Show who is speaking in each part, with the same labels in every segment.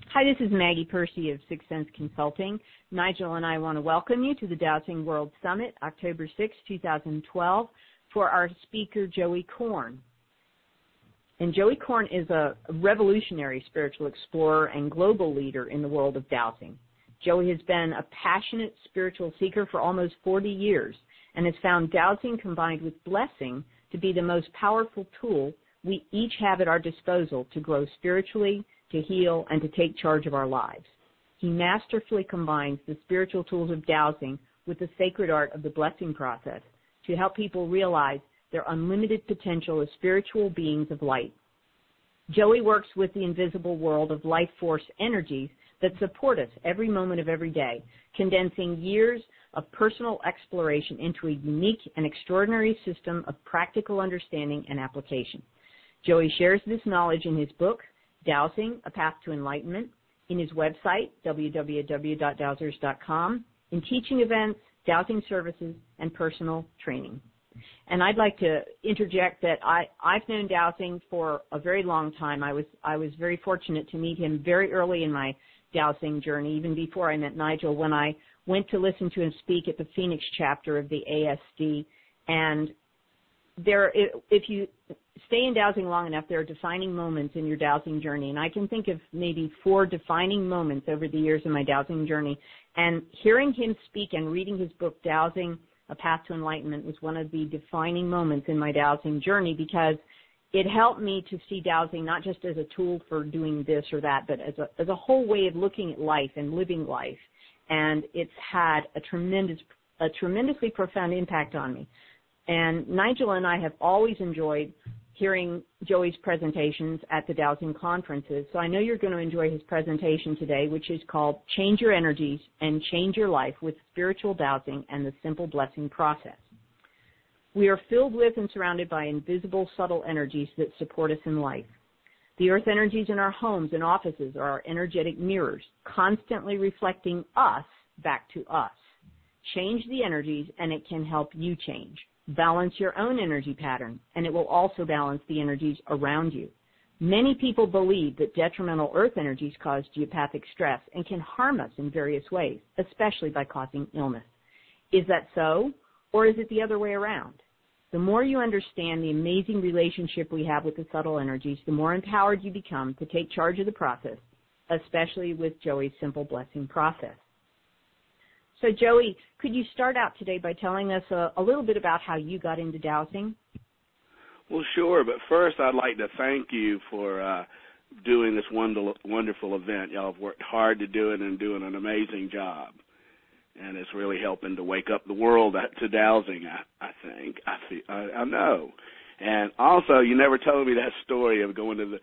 Speaker 1: Hi, this is Maggie Percy of Sixth Sense Consulting. Nigel and I want to welcome you to the Dowsing World Summit, October 6, 2012, for our speaker, Joey Korn. And Joey Korn is a revolutionary spiritual explorer and global leader in the world of dowsing. Joey has been a passionate spiritual seeker for almost 40 years and has found dowsing combined with blessing to be the most powerful tool we each have at our disposal to grow spiritually, to heal, and to take charge of our lives. He masterfully combines the spiritual tools of dowsing with the sacred art of the blessing process to help people realize their unlimited potential as spiritual beings of light. Joey works with the invisible world of life force energies that support us every moment of every day, condensing years of personal exploration into a unique and extraordinary system of practical understanding and application. Joey shares this knowledge in his book, Dowsing, A Path to Enlightenment, in his website, www.dowsers.com, in teaching events, dowsing services, and personal training. And I'd like to interject that I've known dowsing for a very long time. I was very fortunate to meet him very early in my dowsing journey, even before I met Nigel, when I went to listen to him speak at the Phoenix chapter of the ASD. And if you stay in dowsing long enough, there are defining moments in your dowsing journey. And I can think of maybe 4 defining moments over the years of my dowsing journey. And hearing him speak and reading his book, Dowsing, A Path to Enlightenment, was one of the defining moments in my dowsing journey, because it helped me to see dowsing not just as a tool for doing this or that, but as a whole way of looking at life and living life. And it's had a tremendously profound impact on me. And Nigel and I have always enjoyed hearing Joey's presentations at the dowsing conferences. So I know you're going to enjoy his presentation today, which is called Change Your Energies and Change Your Life with Spiritual Dowsing and the Simple Blessing Process. We are filled with and surrounded by invisible, subtle energies that support us in life. The earth energies in our homes and offices are our energetic mirrors, constantly reflecting us back to us. Change the energies, and it can help you change. Balance your own energy pattern, and it will also balance the energies around you. Many people believe that detrimental earth energies cause geopathic stress and can harm us in various ways, especially by causing illness. Is that so, or is it the other way around? The more you understand the amazing relationship we have with the subtle energies, the more empowered you become to take charge of the process, especially with Joey's Simple Blessing process. So, Joey, could you start out today by telling us a little bit about how you got into dowsing?
Speaker 2: Well, sure, but first I'd like to thank you for doing this wonderful event. Y'all have worked hard to do it and doing an amazing job. And it's really helping to wake up the world to dowsing, I think. I know. And also, you never told me that story of going to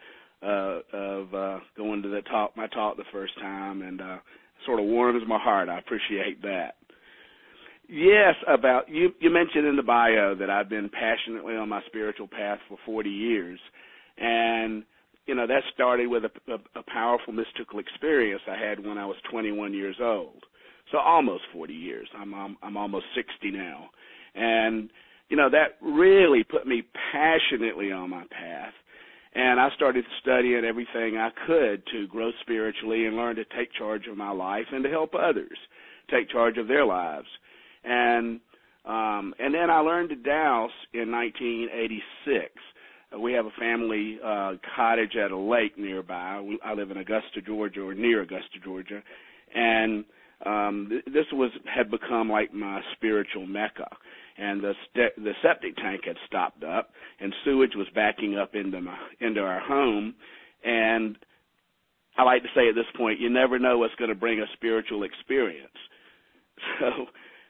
Speaker 2: my talk the first time, and sort of warms my heart. I appreciate that. Yes, about you mentioned in the bio that I've been passionately on my spiritual path for 40 years, and that started with a powerful mystical experience I had when I was 21 years old. So almost 40 years. I'm almost 60 now. And, that really put me passionately on my path. And I started studying everything I could to grow spiritually and learn to take charge of my life and to help others take charge of their lives. And then I learned to douse in 1986. We have a family cottage at a lake nearby. I live in Augusta, Georgia, or near Augusta, Georgia. And this had become like my spiritual mecca, and the septic tank had stopped up, and sewage was backing up into our home. And I like to say at this point, you never know what's going to bring a spiritual experience. So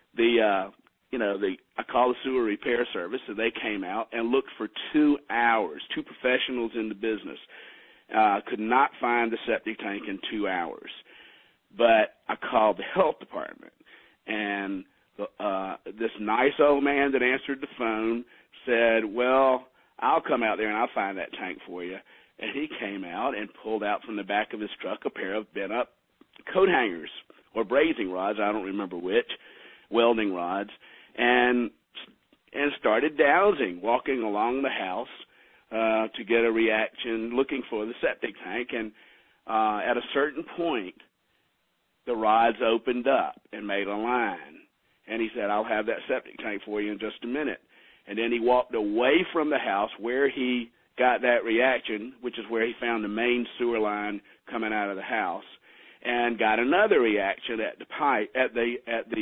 Speaker 2: I called the sewer repair service, and they came out and looked for 2 hours. 2 professionals in the business could not find the septic tank in 2 hours. But I called the health department, and this nice old man that answered the phone said, well, I'll come out there and I'll find that tank for you. And he came out and pulled out from the back of his truck a pair of bent-up coat hangers or brazing rods, I don't remember which, welding rods, and started dowsing, walking along the house to get a reaction, looking for the septic tank. And at a certain point, the rods opened up and made a line. And he said, I'll have that septic tank for you in just a minute. And then he walked away from the house where he got that reaction, which is where he found the main sewer line coming out of the house, and got another reaction at the pipe, at the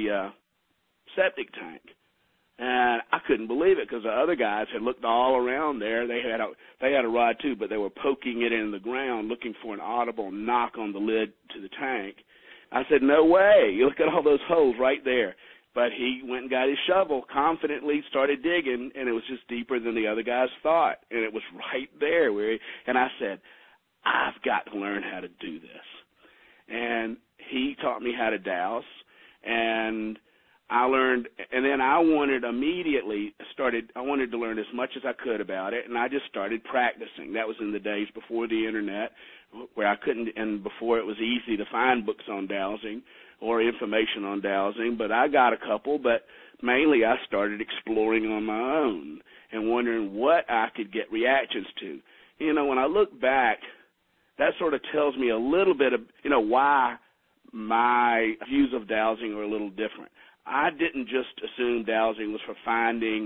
Speaker 2: septic tank. And I couldn't believe it because the other guys had looked all around there. They had a rod too, but they were poking it in the ground looking for an audible knock on the lid to the tank. I said, no way. You look at all those holes right there. But he went and got his shovel, confidently started digging, and it was just deeper than the other guys thought. And it was right there. And I said, I've got to learn how to do this. And he taught me how to douse, and I learned, and then I wanted to learn as much as I could about it, and I just started practicing. That was in the days before the Internet, where I couldn't, and before it was easy to find books on dowsing or information on dowsing, but I got a couple, but mainly I started exploring on my own and wondering what I could get reactions to. You know, when I look back, that sort of tells me a little bit of, why my views of dowsing are a little different. I didn't just assume dowsing was for finding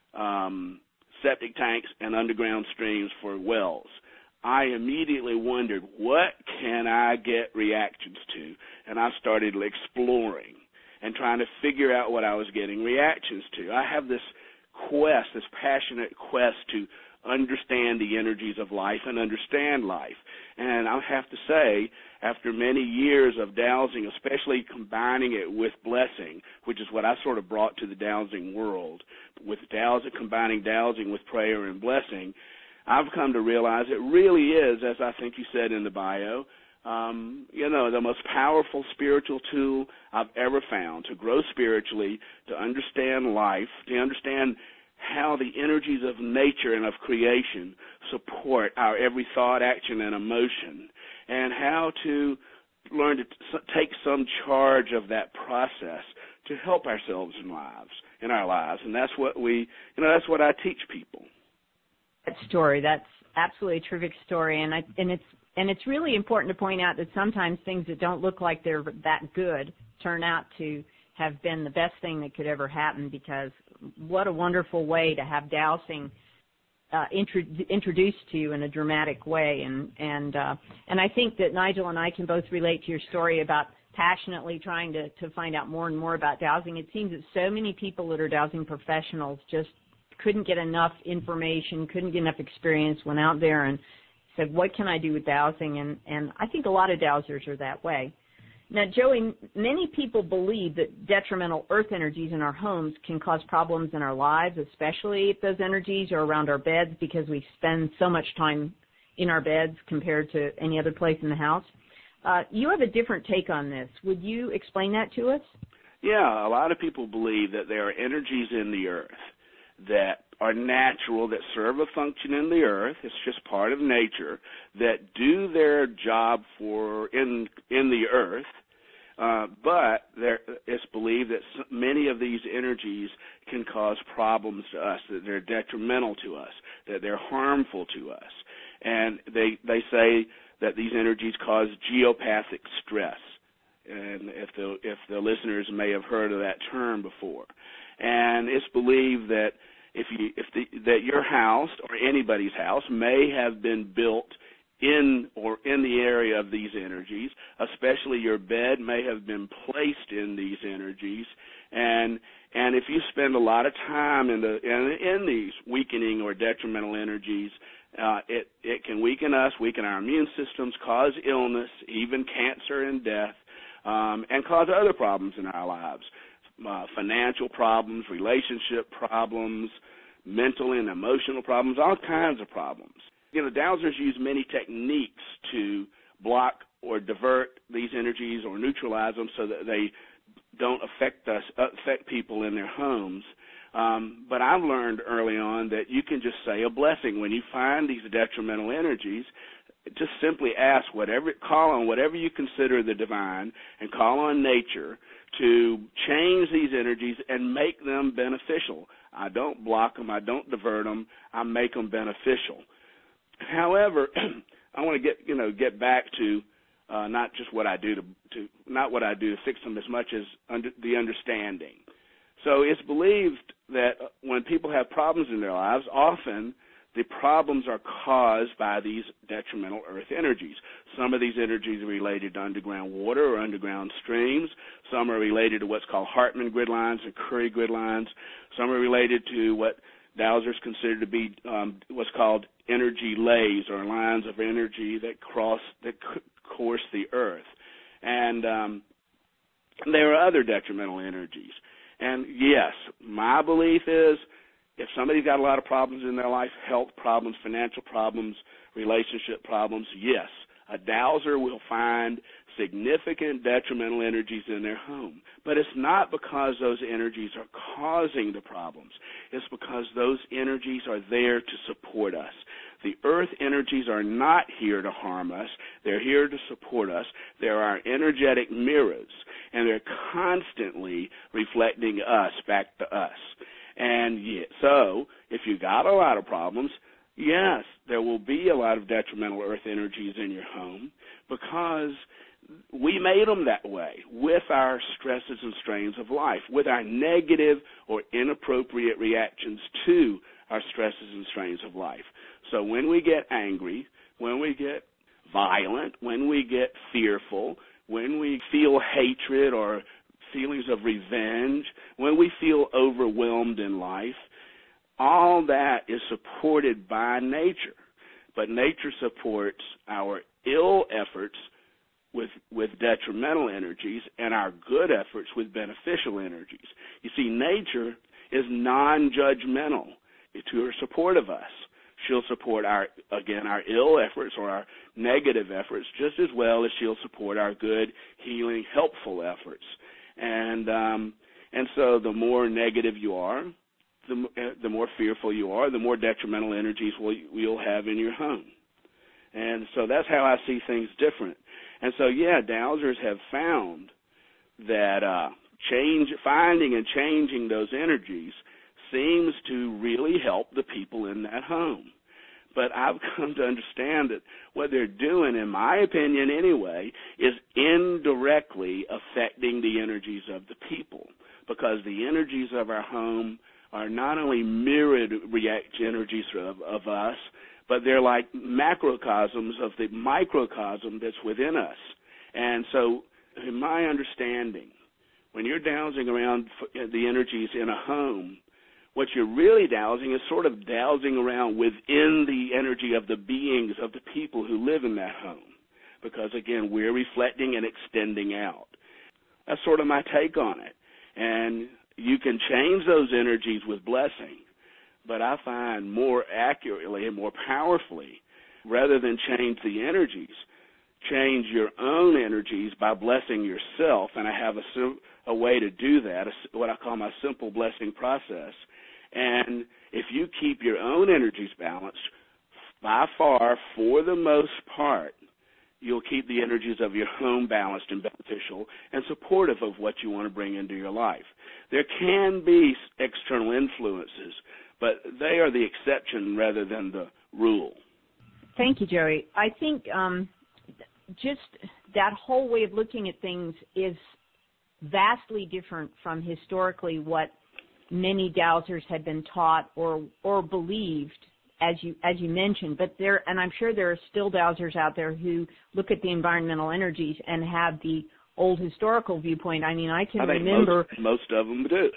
Speaker 2: septic tanks and underground streams for wells. I immediately wondered, what can I get reactions to? And I started exploring and trying to figure out what I was getting reactions to. I have this passionate quest to understand the energies of life and understand life. And I have to say, after many years of dowsing, especially combining it with blessing, which is what I sort of brought to the dowsing world, with combining dowsing with prayer and blessing, I've come to realize it really is, as I think you said in the bio, the most powerful spiritual tool I've ever found to grow spiritually, to understand life, to understand how the energies of nature and of creation support our every thought, action, and emotion, and how to learn to take some charge of that process to help ourselves in our lives. And that's what that's what I teach people.
Speaker 1: That story, that's absolutely a terrific story, and it's really important to point out that sometimes things that don't look like they're that good turn out to have been the best thing that could ever happen, because what a wonderful way to have dowsing introduced to you in a dramatic way, and I think that Nigel and I can both relate to your story about passionately trying to find out more and more about dowsing. It seems that so many people that are dowsing professionals just couldn't get enough information, couldn't get enough experience, went out there and said, what can I do with dowsing? And I think a lot of dowsers are that way. Now, Joey, many people believe that detrimental earth energies in our homes can cause problems in our lives, especially if those energies are around our beds, because we spend so much time in our beds compared to any other place in the house. You have a different take on this. Would you explain that to us?
Speaker 2: Yeah, a lot of people believe that there are energies in the earth that are natural, that serve a function in the earth. It's just part of nature, that do their job in the earth. But it's believed that many of these energies can cause problems to us, that they're detrimental to us, that they're harmful to us. And they say that these energies cause geopathic stress. And if the listeners may have heard of that term before. And it's believed that that your house or anybody's house may have been built in the area of these energies, especially your bed may have been placed in these energies, and if you spend a lot of time in these weakening or detrimental energies, it can weaken us, weaken our immune systems, cause illness, even cancer and death, and cause other problems in our lives. Financial problems, relationship problems, mental and emotional problems, all kinds of problems. Dowsers use many techniques to block or divert these energies or neutralize them so that they don't affect people in their homes. But I've learned early on that you can just say a blessing when you find these detrimental energies. Just simply call on whatever you consider the divine, and call on nature to change these energies and make them beneficial. I don't block them. I don't divert them. I make them beneficial. However, I want to get back to not just what I do not what I do to fix them as much as the understanding. So it's believed that when people have problems in their lives, often the problems are caused by these detrimental earth energies. Some of these energies are related to underground water or underground streams. Some are related to what's called Hartman grid lines and Curry grid lines. Some are related to what dowsers consider to be what's called energy lays, or lines of energy that course the earth. And there are other detrimental energies. And yes, my belief is if somebody's got a lot of problems in their life, health problems, financial problems, relationship problems, yes, a dowser will find significant detrimental energies in their home. But it's not because those energies are causing the problems. It's because those energies are there to support us. The earth energies are not here to harm us. They're here to support us. They're our energetic mirrors, and they're constantly reflecting us back to us. And so if you got a lot of problems, yes, there will be a lot of detrimental earth energies in your home because we made them that way with our stresses and strains of life, with our negative or inappropriate reactions to our stresses and strains of life. So when we get angry, when we get violent, when we get fearful, when we feel hatred or feelings of revenge, when we feel overwhelmed in life, all that is supported by nature. But nature supports our ill efforts with detrimental energies and our good efforts with beneficial energies. You see, nature is non-judgmental to her support of us. She'll support our ill efforts or our negative efforts just as well as she'll support our good, healing, helpful efforts. And so the more negative you are, the more fearful you are, the more detrimental energies you'll have in your home. And so that's how I see things different. And so, yeah, dowsers have found that finding and changing those energies seems to really help the people in that home. But I've come to understand that what they're doing, in my opinion anyway, is indirectly affecting the energies of the people, because the energies of our home are not only mirrored energies of us, but they're like macrocosms of the microcosm that's within us. And so, in my understanding, when you're dowsing around the energies in a home, what you're really dowsing is sort of dowsing around within the energy of the beings, of the people who live in that home. Because, again, we're reflecting and extending out. That's sort of my take on it. And you can change those energies with blessing, but I find more accurately and more powerfully, rather than change the energies, change your own energies by blessing yourself. And I have a way to do that, what I call my simple blessing process. And if you keep your own energies balanced, by far, for the most part, you'll keep the energies of your home balanced and beneficial and supportive of what you want to bring into your life. There can be external influences, but they are the exception rather than the rule.
Speaker 1: Thank you, Jerry. I think just that whole way of looking at things is vastly different from historically what many dowsers had been taught or believed, as you mentioned. But and I'm sure there are still dowsers out there who look at the environmental energies and have the old historical viewpoint. I mean, I think remember
Speaker 2: most of them do.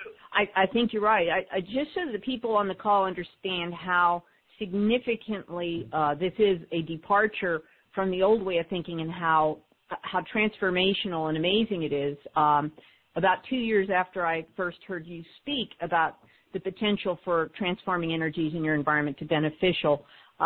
Speaker 1: I think you're right. I just so that the people on the call understand how significantly this is a departure from the old way of thinking and how transformational and amazing it is. About 2 years after I first heard you speak about the potential for transforming energies in your environment to beneficial,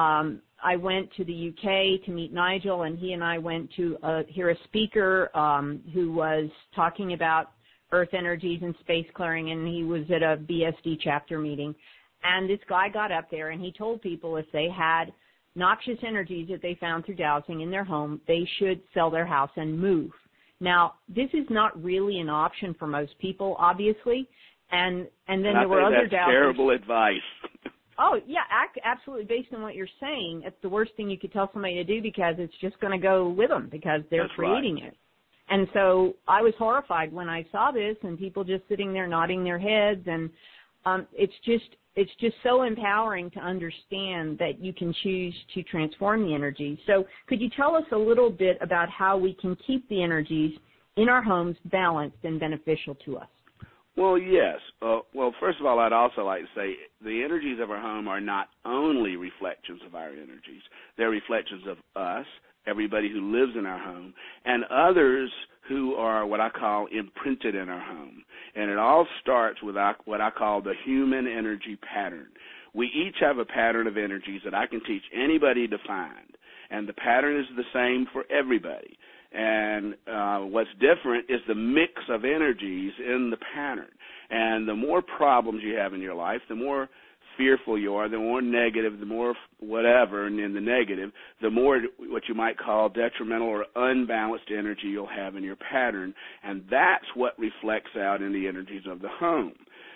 Speaker 1: I went to the UK to meet Nigel, and he and I went to hear a speaker who was talking about earth energies and space clearing, and he was at a BSD chapter meeting. And this guy got up there, and he told people if they had noxious energies that they found through dowsing in their home, they should sell their house and move. Now, this is not really an option for most people, obviously, and then there were other dowsers.
Speaker 2: That's terrible advice.
Speaker 1: Oh, yeah, absolutely. Based on what you're saying, it's the worst thing you could tell somebody to do because it's just going to go with them because they're
Speaker 2: That's
Speaker 1: creating
Speaker 2: right.
Speaker 1: it. And so I was horrified when I saw this and people just sitting there nodding their heads. And it's just so empowering to understand that you can choose to transform the energy. So could you tell us a little bit about how we can keep the energies in our homes balanced and beneficial to us?
Speaker 2: Well, yes. Well, first of all, I'd also like to say the energies of our home are not only reflections of our energies. They're reflections of us, everybody who lives in our home, and others who are what I call imprinted in our home. And it all starts with what I call the human energy pattern. We each have a pattern of energies that I can teach anybody to find, and the pattern is the same for everybody. And what's different is the mix of energies in the pattern. And the more problems you have in your life, the more fearful you are, the more negative, the more whatever, and in the negative, the more what you might call detrimental or unbalanced energy you'll have in your pattern. And that's what reflects out in the energies of the home.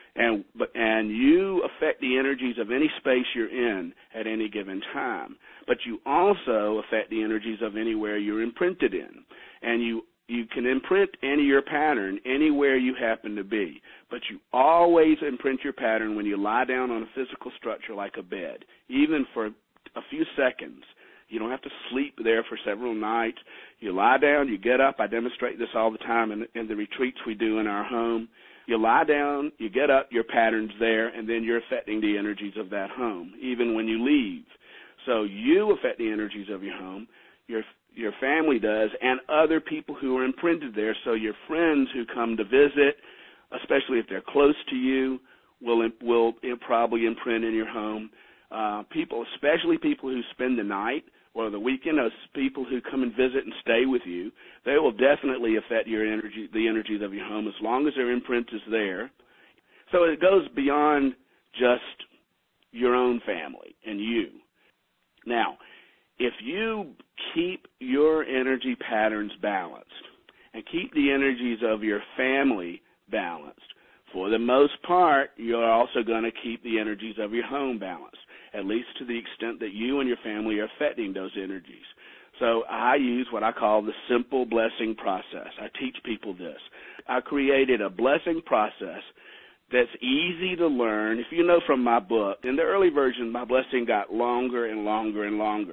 Speaker 2: And you affect the energies of any space you're in at any given time. But you also affect the energies of anywhere you're imprinted in. And you can imprint your pattern anywhere you happen to be. But you always imprint your pattern when you lie down on a physical structure like a bed, even for a few seconds. You don't have to sleep there for several nights. You lie down, you get up. I demonstrate this all the time in the retreats we do in our home. You lie down, you get up, your pattern's there, and then you're affecting the energies of that home, even when you leave. So you affect the energies of your home, your family does, and other people who are imprinted there. So your friends who come to visit, especially if they're close to you, will probably imprint in your home. People, especially people who spend the night or the weekend, people who come and visit and stay with you, they will definitely affect your energy, the energies of your home, as long as their imprint is there. So it goes beyond just your own family and you. Now, if you keep your energy patterns balanced and keep the energies of your family balanced, for the most part, you're also going to keep the energies of your home balanced, at least to the extent that you and your family are affecting those energies. So I use what I call the simple blessing process. I teach people this. I created a blessing process that's easy to learn. If you know from my book, in the early version, my blessing got longer and longer and longer.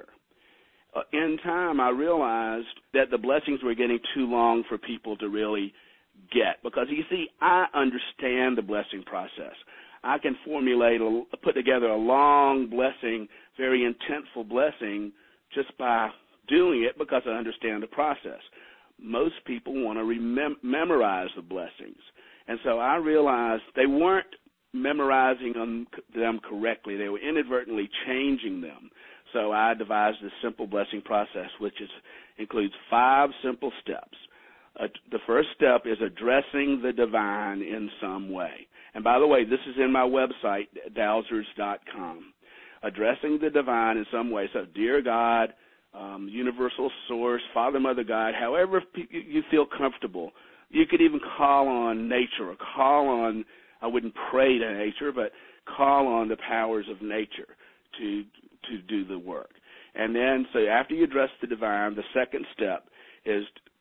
Speaker 2: In time, I realized that the blessings were getting too long for people to really get, because you see, I understand the blessing process. I can put together a long blessing, very intentful blessing, just by doing it because I understand the process. Most people want to memorize the blessings. And so I realized they weren't memorizing them correctly. They were inadvertently changing them. So I devised this simple blessing process, which includes 5 simple steps. The first step is addressing the divine in some way. And by the way, this is in my website, dowsers.com. Addressing the divine in some way. So, dear God, universal source, Father, Mother, God, however you feel comfortable. You could even call on nature, or call on, I wouldn't pray to nature, but call on the powers of nature to do the work. And then, so after you address the divine, the second step is,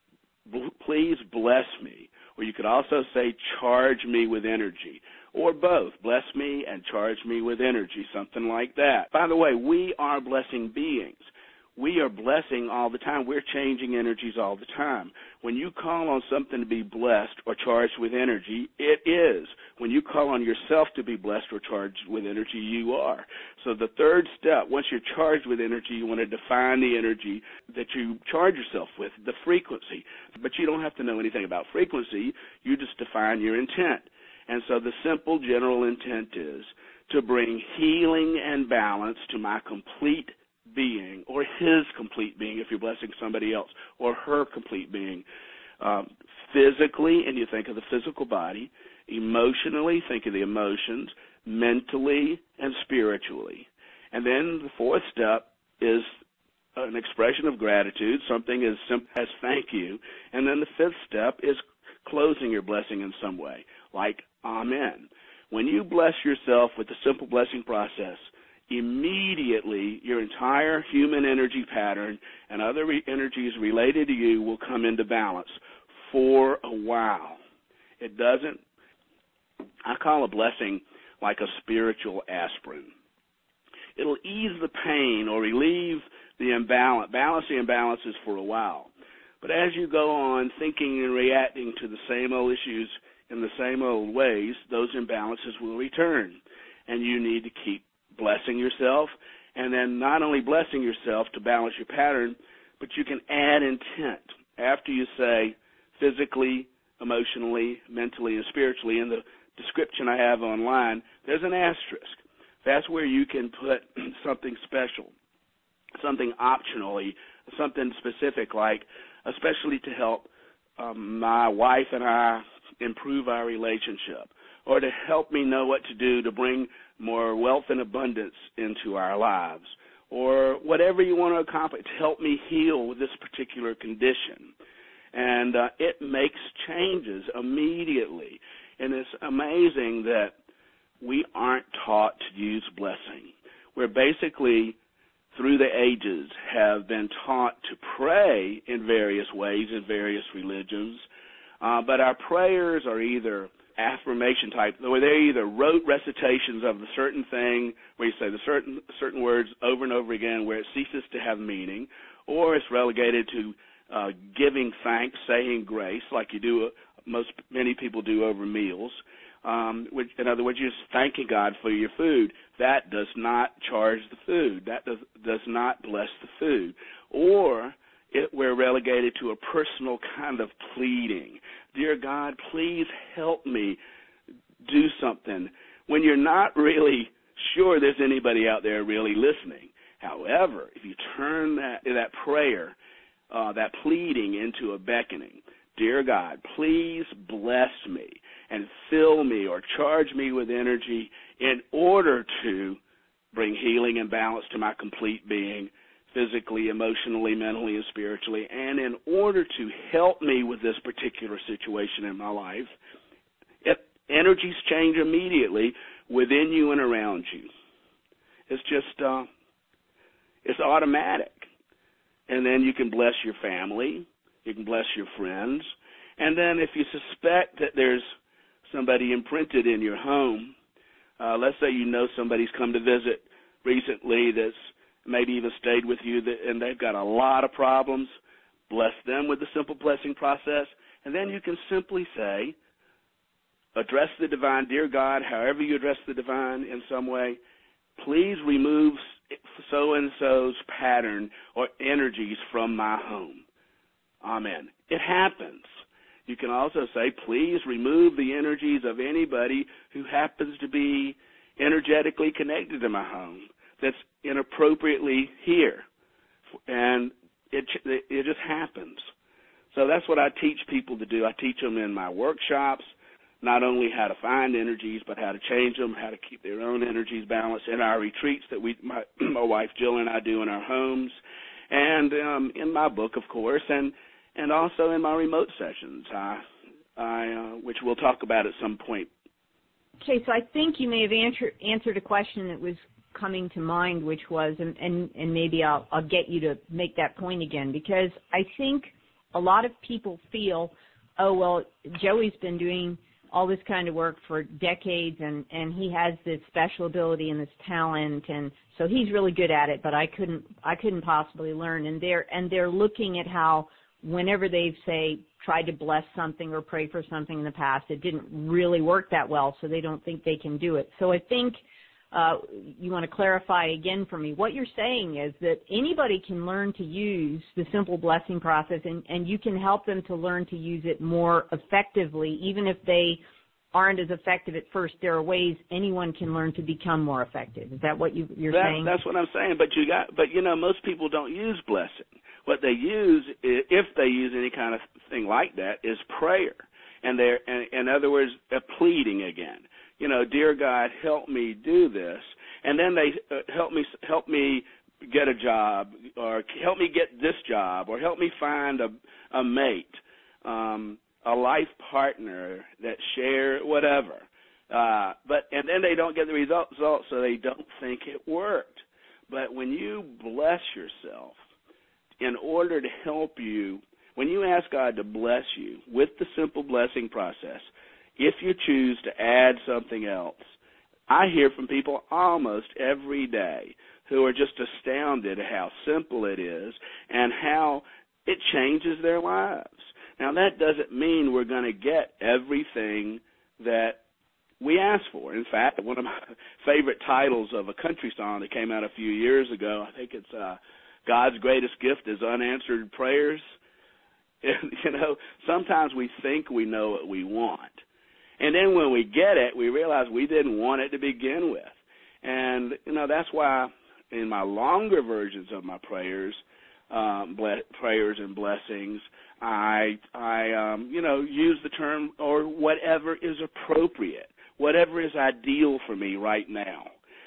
Speaker 2: please bless me. Or you could also say, charge me with energy. Or both, bless me and charge me with energy, something like that. By the way, we are blessing beings. We are blessing all the time. We're changing energies all the time. When you call on something to be blessed or charged with energy, it is. When you call on yourself to be blessed or charged with energy, you are. So the third step, once you're charged with energy, you want to define the energy that you charge yourself with, the frequency. But you don't have to know anything about frequency. You just define your intent. And so the simple general intent is to bring healing and balance to my complete being, or his complete being if you're blessing somebody else, or her complete being. Physically, and you think of the physical body. Emotionally, think of the emotions. Mentally and spiritually. And then the fourth step is an expression of gratitude, something as simple as thank you. And then the fifth step is closing your blessing in some way, like Amen. When you bless yourself with the simple blessing process, immediately your entire human energy pattern and other energies related to you will come into balance for a while. It doesn't, I call a blessing like a spiritual aspirin. It'll ease the pain or relieve the balance the imbalances for a while. But as you go on thinking and reacting to the same old issues in the same old ways, those imbalances will return. And you need to keep blessing yourself, and then not only blessing yourself to balance your pattern, but you can add intent after you say physically, emotionally, mentally, and spiritually. In the description I have online, there's an asterisk. That's where you can put something special, something optionally, something specific, like especially to help my wife and I improve our relationship, or to help me know what to do to bring more wealth and abundance into our lives, or whatever you want to accomplish to help me heal with this particular condition. And it makes changes immediately. And it's amazing that we aren't taught to use blessing. We're basically, through the ages, have been taught to pray in various ways in various religions, but our prayers are either affirmation type, where they either rote recitations of the certain thing, where you say the certain words over and over again, where it ceases to have meaning, or it's relegated to giving thanks, saying grace, like you do, many people do over meals. Which, in other words, you're just thanking God for your food. That does not charge the food. That does not bless the food. Or we're relegated to a personal kind of pleading. Dear God, please help me do something, when you're not really sure there's anybody out there really listening. However, if you turn that prayer, that pleading into a beckoning, dear God, please bless me and fill me or charge me with energy in order to bring healing and balance to my complete being, physically, emotionally, mentally, and spiritually, and in order to help me with this particular situation in my life. Energies change immediately within you and around you. It's just, it's automatic. And then you can bless your family, you can bless your friends, and then if you suspect that there's somebody imprinted in your home, let's say you know somebody's come to visit recently that's maybe even stayed with you, and they've got a lot of problems, bless them with the simple blessing process, and then you can simply say, address the divine, dear God, however you address the divine in some way, please remove so-and-so's pattern or energies from my home. Amen. It happens. You can also say, please remove the energies of anybody who happens to be energetically connected to my home that's inappropriately here. And it just happens. So that's what I teach people to do. I teach them in my workshops, not only how to find energies, but how to change them, how to keep their own energies balanced in our retreats that my wife Jill and I do in our homes, and in my book, of course, and also in my remote sessions, which we'll talk about at some point.
Speaker 1: Okay, so I think you may have answered a question that was coming to mind, which was, and maybe I'll get you to make that point again, because I think a lot of people feel, oh, well, Joey's been doing all this kind of work for decades, and he has this special ability and this talent, and so he's really good at it, but I couldn't possibly learn. And they're looking at how whenever they've, say, tried to bless something or pray for something in the past, it didn't really work that well, so they don't think they can do it. So I think you want to clarify again for me. What you're saying is that anybody can learn to use the simple blessing process, and you can help them to learn to use it more effectively, even if they aren't as effective at first. There are ways anyone can learn to become more effective. Is that what you're saying? That's
Speaker 2: what I'm saying. But most people don't use blessing. What they use, if they use any kind of thing like that, is prayer. And they're, in other words, a pleading again. Dear God, help me do this. And then they help me get a job, or help me get this job, or help me find a mate, a life partner that share whatever. And then they don't get the results, so they don't think it worked. But when you bless yourself, in order to help you, when you ask God to bless you with the simple blessing process, if you choose to add something else, I hear from people almost every day who are just astounded at how simple it is and how it changes their lives. Now, that doesn't mean we're going to get everything that we ask for. In fact, one of my favorite titles of a country song that came out a few years ago, I think it's God's Greatest Gift is Unanswered Prayers. You know, sometimes we think we know what we want. And then when we get it, we realize we didn't want it to begin with. And, you know, that's why in my longer versions of my prayers, prayers and blessings, I use the term or whatever is appropriate, whatever is ideal for me right now.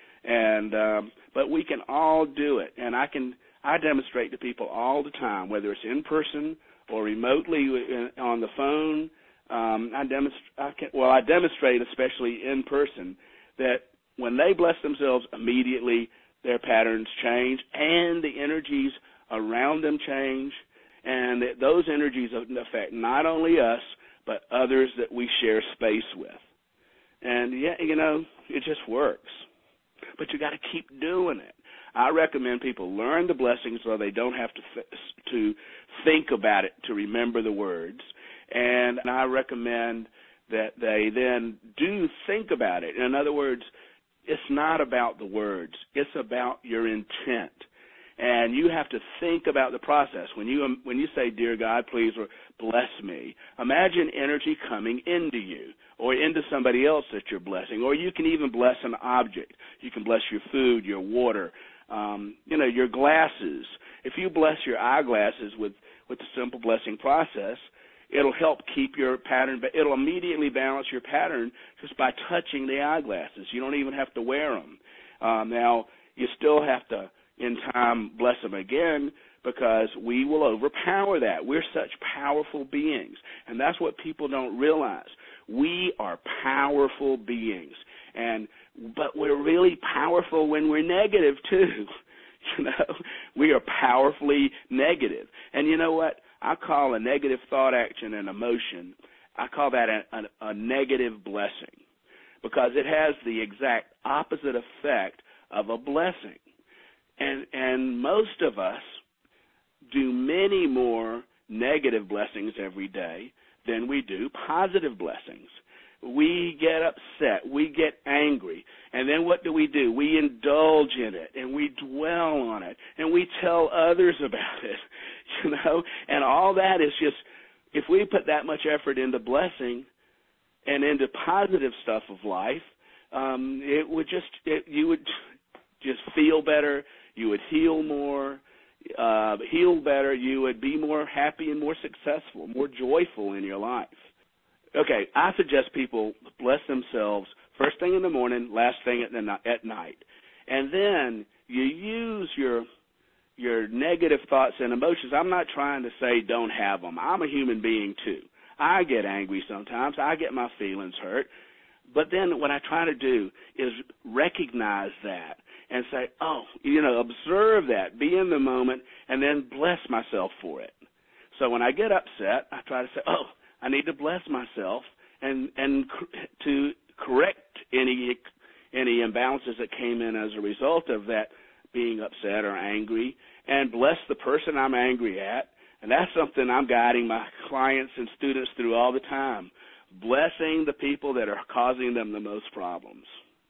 Speaker 2: And but we can all do it. And I demonstrate to people all the time, whether it's in person or remotely on the phone. I demonstrate, especially in person, that when they bless themselves immediately, their patterns change and the energies around them change, and that those energies affect not only us but others that we share space with. And yeah, you know, it just works. But you got to keep doing it. I recommend people learn the blessings so they don't have to think about it to remember the words. And I recommend that they then do think about it. In other words, it's not about the words. It's about your intent. And you have to think about the process. When you say, "Dear God, please bless me," imagine energy coming into you or into somebody else that you're blessing. Or you can even bless an object. You can bless your food, your water, your glasses. If you bless your eyeglasses with the simple blessing process, it'll help keep your pattern, but it'll immediately balance your pattern just by touching the eyeglasses. You don't even have to wear them. Now, you still have to, in time, bless them again, because we will overpower that. We're such powerful beings, and that's what people don't realize. We are powerful beings, but we're really powerful when we're negative, too. You know, we are powerfully negative. And you know what? I call a negative thought, action, and emotion, I call that a negative blessing, because it has the exact opposite effect of a blessing. And most of us do many more negative blessings every day than we do positive blessings. We get upset, we get angry, and then what do? We indulge in it, and we dwell on it, and we tell others about it, you know, and all that is just, if we put that much effort into blessing and into positive stuff of life, you would just feel better, you would heal more, heal better, you would be more happy and more successful, more joyful in your life. Okay, I suggest people bless themselves first thing in the morning, last thing at night. And then you use your negative thoughts and emotions. I'm not trying to say don't have them. I'm a human being too. I get angry sometimes. I get my feelings hurt. But then what I try to do is recognize that and say, observe that, be in the moment, and then bless myself for it. So when I get upset, I try to say, I need to bless myself and to correct any imbalances that came in as a result of that being upset or angry, and bless the person I'm angry at. And that's something I'm guiding my clients and students through all the time, blessing the people that are causing them the most problems.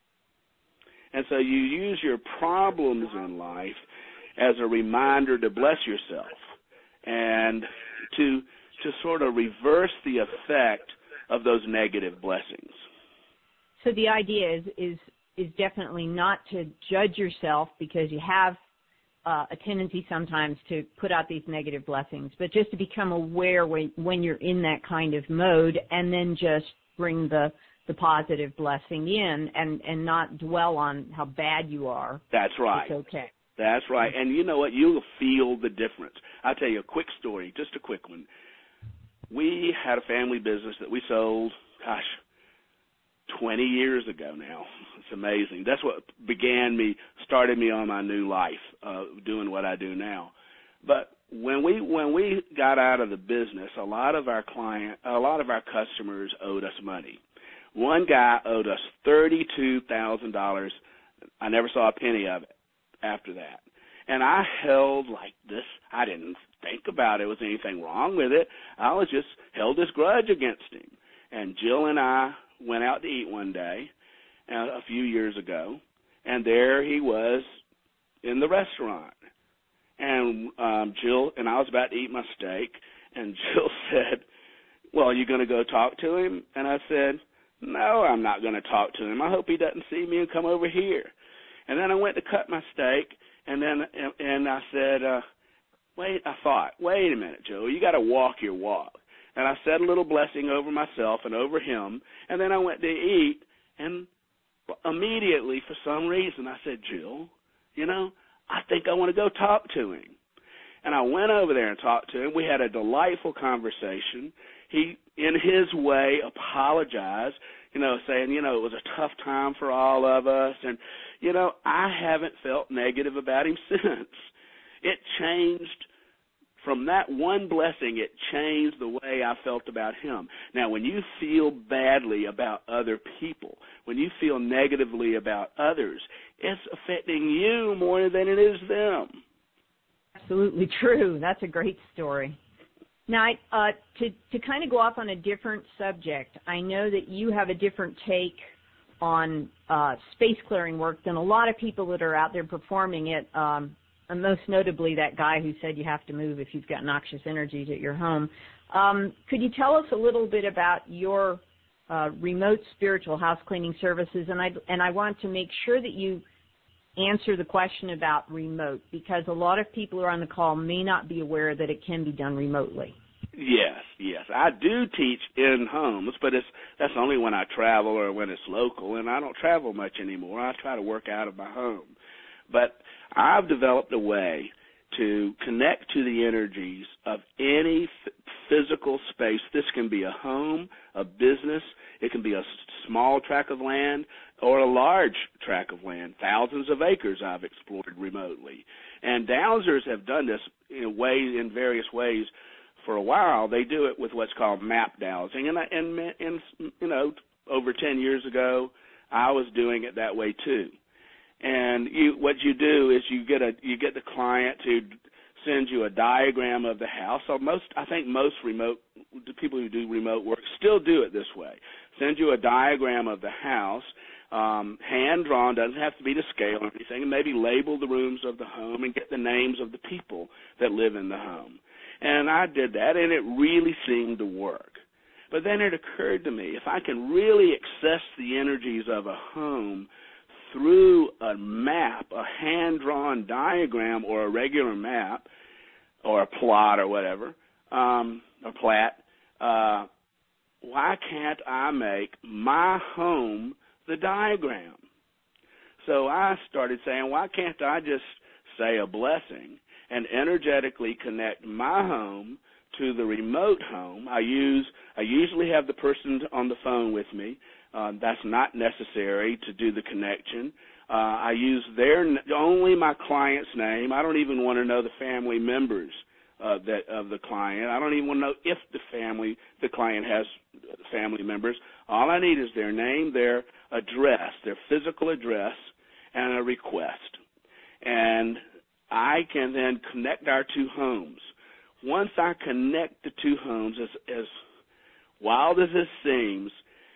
Speaker 2: And so you use your problems in life as a reminder to bless yourself and to sort of reverse the effect of those negative blessings.
Speaker 1: So the idea is definitely not to judge yourself, because you have a tendency sometimes to put out these negative blessings, but just to become aware when you're in that kind of mode, and then just bring the positive blessing in and not dwell on how bad you are.
Speaker 2: That's right.
Speaker 1: It's okay.
Speaker 2: That's right. And you know what? You'll feel the difference. I'll tell you a quick story, just a quick one. We had a family business that we sold, 20 years ago now. It's amazing. That's what started me on my new life, doing what I do now. But when we got out of the business, a lot of our customers owed us money. One guy owed us $32,000. I never saw a penny of it after that. And I held like this. I didn't think about it was anything wrong with it. I was just held this grudge against him. And Jill and I went out to eat one day a few years ago, and there he was in the restaurant. And Jill and I was about to eat my steak, and Jill said, well, are you going to go talk to him? And I said, no, I'm not going to talk to him. I hope he doesn't see me and come over here. And then I went to cut my steak, and I said, wait a minute, Jill, you got to walk your walk. And I said a little blessing over myself and over him, and then I went to eat, and immediately, for some reason, I said, Jill, I think I want to go talk to him. And I went over there and talked to him. We had a delightful conversation. He, in his way, apologized, saying, it was a tough time for all of us. And, I haven't felt negative about him since. It changed. From that one blessing, it changed the way I felt about him. Now, when you feel badly about other people, when you feel negatively about others, it's affecting you more than it is them.
Speaker 1: Absolutely true. That's a great story. Now, to kind of go off on a different subject, I know that you have a different take on space clearing work than a lot of people that are out there performing it, and most notably that guy who said you have to move if you've got noxious energies at your home. Could you tell us a little bit about your remote spiritual house cleaning services? And I want to make sure that you answer the question about remote, because a lot of people who are on the call may not be aware that it can be done remotely.
Speaker 2: Yes. I do teach in homes, but that's only when I travel or when it's local, and I don't travel much anymore. I try to work out of my home. But I've developed a way to connect to the energies of any physical space. This can be a home, a business. It can be a small tract of land or a large tract of land. Thousands of acres I've explored remotely. And dowsers have done this in various ways for a while. They do it with what's called map dowsing. And over 10 years ago, I was doing it that way too. And what you do is you get the client to send you a diagram of the house. So I think most people who do remote work still do it this way. Send you a diagram of the house, hand drawn, doesn't have to be to scale or anything, and maybe label the rooms of the home and get the names of the people that live in the home. And I did that, and it really seemed to work. But then it occurred to me, if I can really access the energies of a home through a map, a hand-drawn diagram or a regular map or a plot or whatever, a plat, why can't I make my home the diagram? So I started saying, why can't I just say a blessing and energetically connect my home to the remote home? I usually have the person on the phone with me. That's not necessary to do the connection. I use only my client's name. I don't even want to know the family members of the client. I don't even want to know if the client has family members. All I need is their name, their address, their physical address, and a request. And I can then connect our two homes. Once I connect the two homes, as wild as this seems,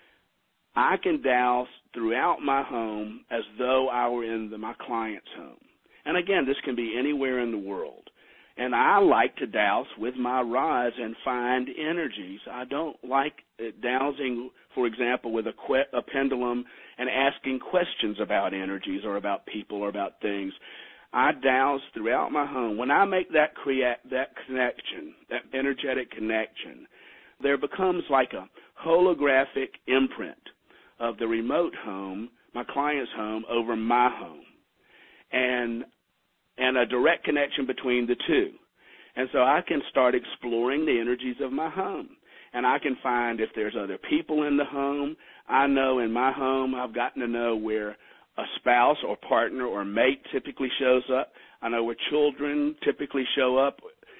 Speaker 2: I can douse throughout my home as though I were in my client's home. And again, this can be anywhere in the world. And I like to douse with my rods and find energies. I don't like dowsing, for example, with a pendulum and asking questions about energies or about people or about things. I douse throughout my home. When I make that connection, that energetic connection, there becomes like a holographic imprint of the remote home, my client's home, over my home, and a direct connection between the two. And so I can start exploring the energies of my home. and I can find if there's other people in the home. I know in my home I've gotten to know where a spouse or partner or mate typically shows up. I know where children typically show up.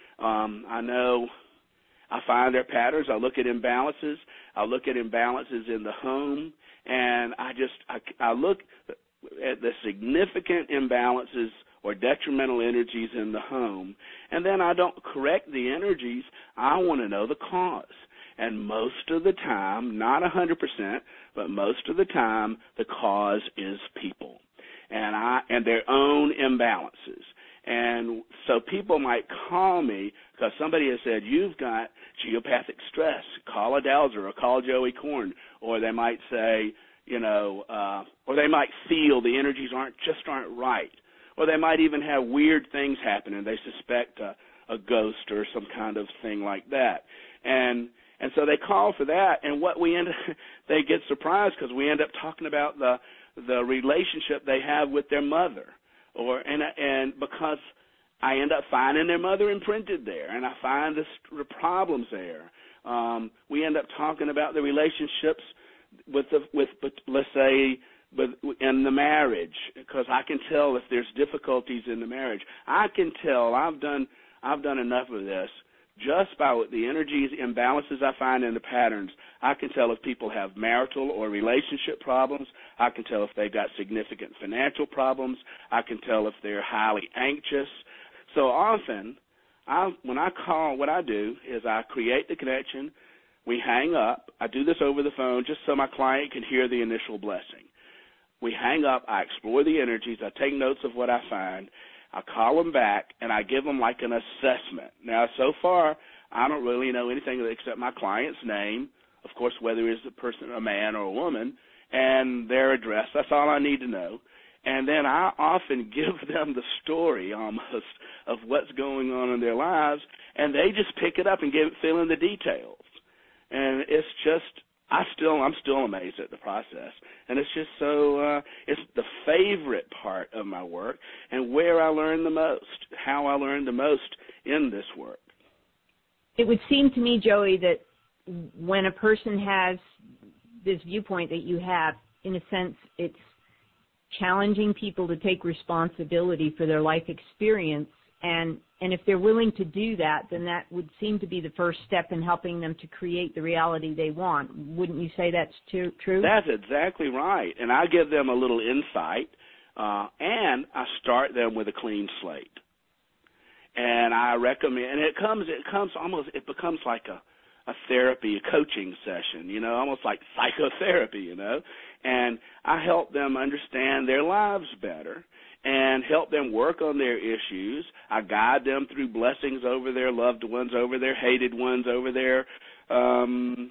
Speaker 2: I find their patterns. I look at imbalances. I look at imbalances in the home, and I look at the significant imbalances or detrimental energies in the home, and then I don't correct the energies. I want to know the cause. And most of the time, not 100%, but most of the time, the cause is people and their own imbalances. And so people might call me because somebody has said, you've got geopathic stress. Call a dowser or call Joey Korn. Or they might say, or they might feel the energies aren't right. Or they might even have weird things happen and they suspect a ghost or some kind of thing like that. And so they call for that, and they get surprised because we end up talking about the relationship they have with their mother. And because I end up finding their mother imprinted there, and I find the problems there. We end up talking about the relationships with let's say, in the marriage, because I can tell if there's difficulties in the marriage. I can tell. I've done enough of this. Just by the energies imbalances I find in the patterns, I can tell if people have marital or relationship problems. I can tell if they've got significant financial problems. I can tell if they're highly anxious. So often, when I call, what I do is I create the connection. We hang up. I do this over the phone just so my client can hear the initial blessing. We hang up. I explore the energies. I take notes of what I find. I call them back, and I give them like an assessment. Now, so far, I don't really know anything except my client's name, of course, whether it's a person, a man or a woman, and their address. That's all I need to know. And then I often give them the story almost of what's going on in their lives, and they just pick it up and fill in the details. And it's just, I'm still amazed at the process. And it's just so, it's the favorite part of my work and where I learn the most, how I learn the most in this work.
Speaker 1: It would seem to me, Joey, that when a person has this viewpoint that you have, in a sense, it's challenging people to take responsibility for their life experience. And if they're willing to do that, then that would seem to be the first step in helping them to create the reality they want. Wouldn't you say that's true?
Speaker 2: That's exactly right. And I give them a little insight, and I start them with a clean slate. And I recommend, and it becomes like a therapy, a coaching session, almost like psychotherapy, And I help them understand their lives better and help them work on their issues. I guide them through blessings over their loved ones, over their hated ones, over their home.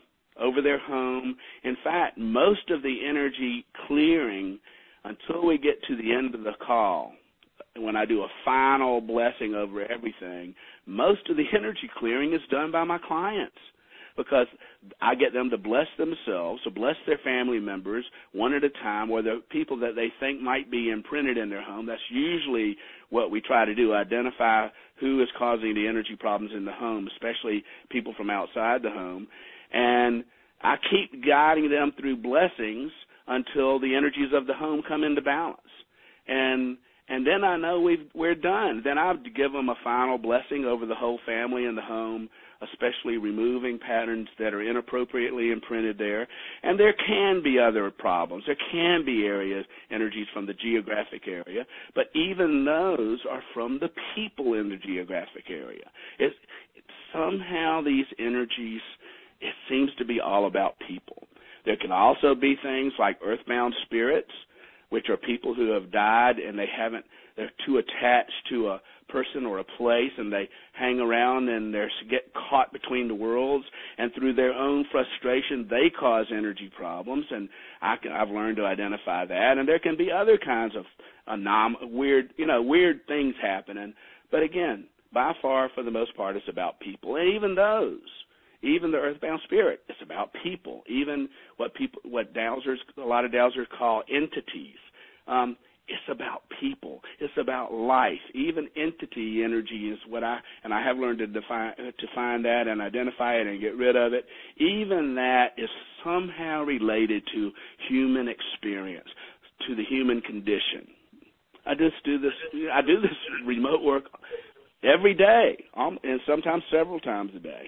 Speaker 2: In fact, most of the energy clearing, until we get to the end of the call, when I do a final blessing over everything, most of the energy clearing is done by my clients, because I get them to bless themselves, to bless their family members one at a time, or the people that they think might be imprinted in their home. That's usually what we try to do, identify who is causing the energy problems in the home, especially people from outside the home. And I keep guiding them through blessings until the energies of the home come into balance. And then I know we're done. Then I give them a final blessing over the whole family and the home, especially removing patterns that are inappropriately imprinted there. And there can be other problems. There can be energies from the geographic area, but even those are from the people in the geographic area. Somehow these energies, it seems to be all about people. There can also be things like earthbound spirits, which are people who have died and they're too attached to a person or a place, and they hang around and they get caught between the worlds, and through their own frustration they cause energy problems, and I've learned to identify that. And there can be other kinds of weird things happening, but again, by far, for the most part, it's about people. And even the earthbound spirit, it's about people. Even what a lot of dowsers call entities. It's about people. It's about life. Even entity energy is what I have learned to find that and identify it and get rid of it. Even that is somehow related to human experience, to the human condition. I do this remote work every day, and sometimes several times a day.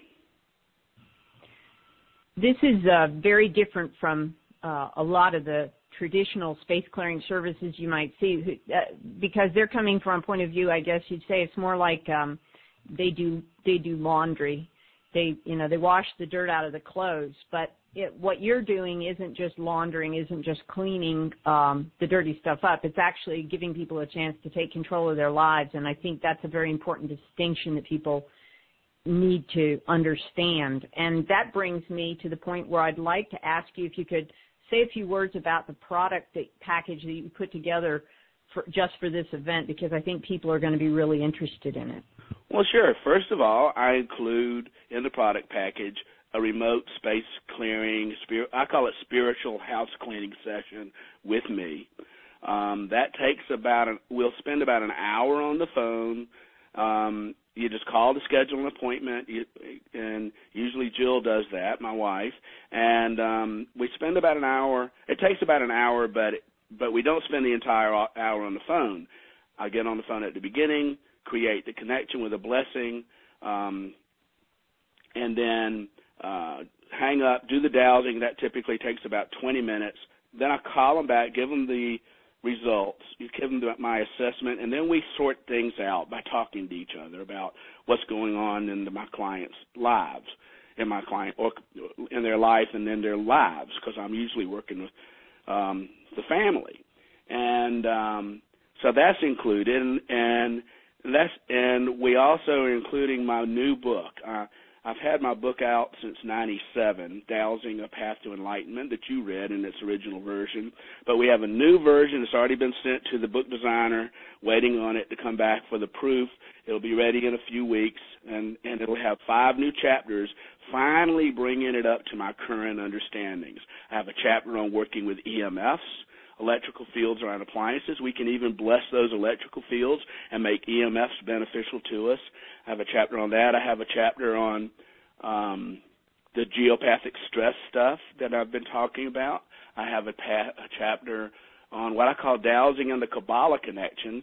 Speaker 1: This is very different from a lot of the traditional space clearing services you might see, because they're coming from a point of view, I guess you'd say it's more like they do laundry. They wash the dirt out of the clothes, but what you're doing isn't just laundering, isn't just cleaning the dirty stuff up. It's actually giving people a chance to take control of their lives, and I think that's a very important distinction that people need to understand. And that brings me to the point where I'd like to ask you if you could say a few words about the product package that you put together just for this event, because I think people are going to be really interested in it.
Speaker 2: Well, sure. First of all, I include in the product package a remote space clearing, I call it spiritual house cleaning session with me. That takes we'll spend about an hour on the phone. You just call to schedule an appointment, and usually Jill does that, my wife, and we spend about an hour. It takes about an hour, but we don't spend the entire hour on the phone. I get on the phone at the beginning, create the connection with a blessing, and then hang up, do the dowsing. That typically takes about 20 minutes. Then I call them back, give them the results, you give them my assessment, and then we sort things out by talking to each other about what's going on in my clients' lives, or in their life and in their lives, because I'm usually working with the family, and so that's included, and we also are including my new book. I've had my book out since '97, Dowsing: A Path to Enlightenment, that you read in its original version. But we have a new version that's already been sent to the book designer, waiting on it to come back for the proof. It'll be ready in a few weeks, and it'll have 5 new chapters, finally bringing it up to my current understandings. I have a chapter on working with EMFs, electrical fields around appliances. We can even bless those electrical fields and make EMFs beneficial to us. I have a chapter on that. I have a chapter on the geopathic stress stuff that I've been talking about. I have a chapter on what I call dowsing and the Kabbalah connection.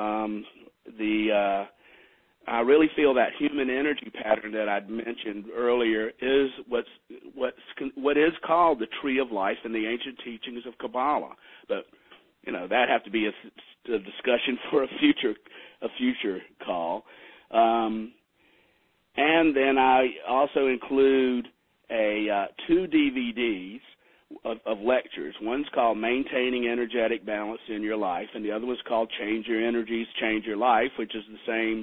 Speaker 2: I really feel that human energy pattern that I'd mentioned earlier is what is called the tree of life in the ancient teachings of Kabbalah. But that have to be a discussion for a future call. And then I also include 2 DVDs of lectures. One's called Maintaining Energetic Balance in Your Life, and the other one's called Change Your Energies, Change Your Life, which is the same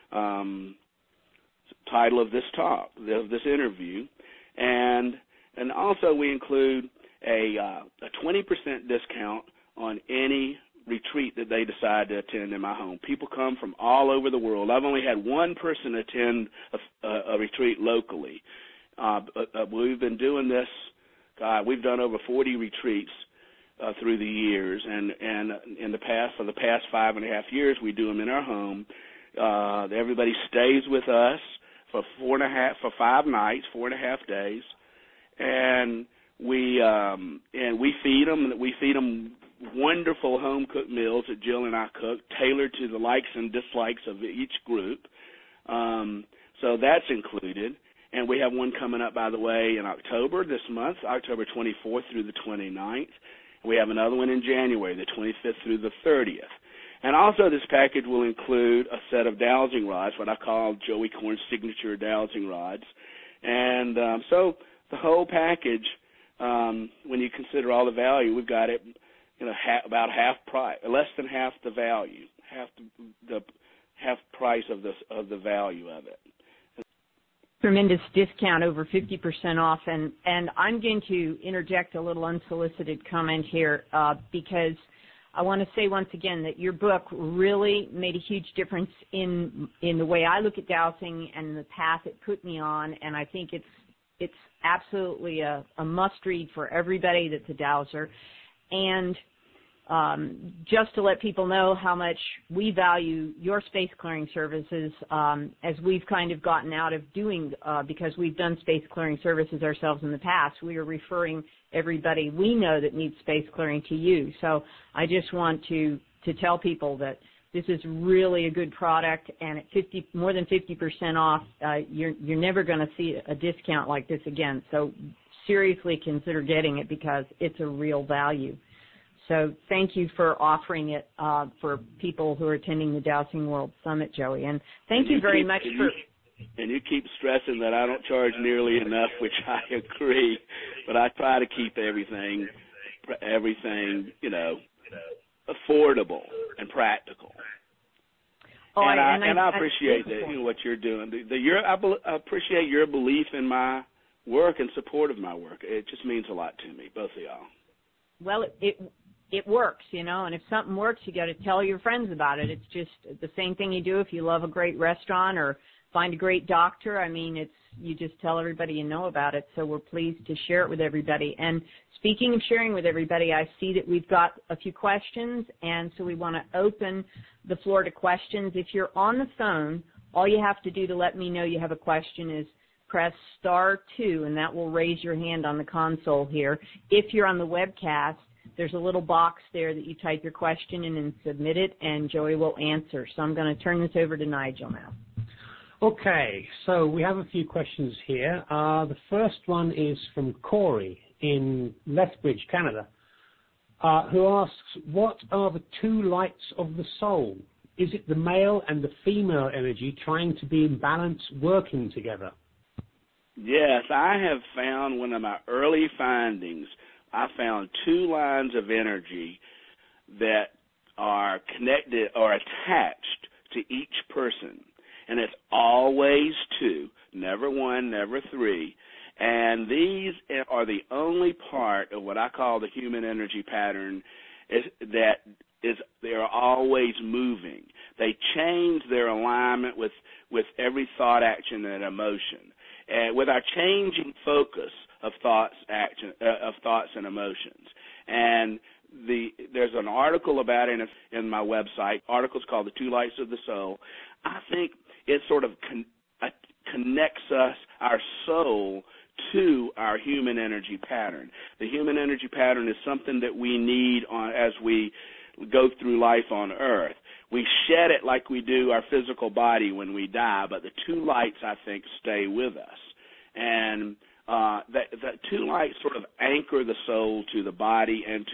Speaker 2: title of this talk, of this interview. And also we include a 20% discount on any retreat that they decide to attend in my home. People come from all over the world. I've only had one person attend a retreat locally. But we've been doing this, we've done over 40 retreats through the years, and for the past 5.5 years, we do them in our home. Everybody stays with us for 5 nights, 4.5 days, and we feed them. We feed them wonderful home cooked meals that Jill and I cook, tailored to the likes and dislikes of each group. So that's included. And we have one coming up, by the way, in October this month, October 24th through the 29th. We have another one in January, the 25th through the 30th. And also this package will include a set of dowsing rods, what I call Joey Korn's signature dowsing rods. And so the whole package, when you consider all the value, we've got it, about half price, less than half the value, half price of the value of it.
Speaker 1: Tremendous discount, over 50% off, and I'm going to interject a little unsolicited comment here because I want to say once again that your book really made a huge difference in the way I look at dowsing and the path it put me on, and I think it's absolutely a must-read for everybody that's a dowser. And just to let people know how much we value your space clearing services, as we've kind of gotten out of doing, because we've done space clearing services ourselves in the past. We are referring everybody we know that needs space clearing to you. So I just want to tell people that this is really a good product, and at more than 50% off, you're never going to see a discount like this again. So seriously consider getting it because it's a real value. So thank you for offering it for people who are attending the Dowsing World Summit, Joey. And thank you very much for...
Speaker 2: And you keep stressing that I don't charge nearly enough, which I agree, but I try to keep everything, affordable and practical.
Speaker 1: Oh,
Speaker 2: and I appreciate what you're doing. I appreciate your belief in my work and support of my work. It just means a lot to me, both of y'all.
Speaker 1: Well, it works, and if something works, you got to tell your friends about it. It's just the same thing you do if you love a great restaurant or find a great doctor. I mean, you just tell everybody you know about it. So we're pleased to share it with everybody. And speaking of sharing with everybody, I see that we've got a few questions, and so we want to open the floor to questions. If you're on the phone, all you have to do to let me know you have a question is press *2, and that will raise your hand on the console here. If you're on the webcast, there's a little box there that you type your question in and submit it, and Joey will answer. So I'm going to turn this over to Nigel now.
Speaker 3: Okay, so we have a few questions here. The first one is from Corey in Lethbridge, Canada, who asks, what are the two lights of the soul? Is it the male and the female energy trying to be in balance, working together?
Speaker 2: Yes, I have found one of my early findings. I found two lines of energy that are connected or attached to each person. And it's always two, never one, never three. And these are the only part of what I call the human energy pattern they're always moving. They change their alignment with every thought, action, and emotion. And with our changing focus of thoughts and emotions. And there's an article about it in my website. Article's called The Two Lights of the Soul. I think it sort of connects us, our soul, to our human energy pattern. The human energy pattern is something that we need as we go through life on Earth. We shed it like we do our physical body when we die, but the two lights, I think, stay with us. And the two lights sort of anchor the soul to the body and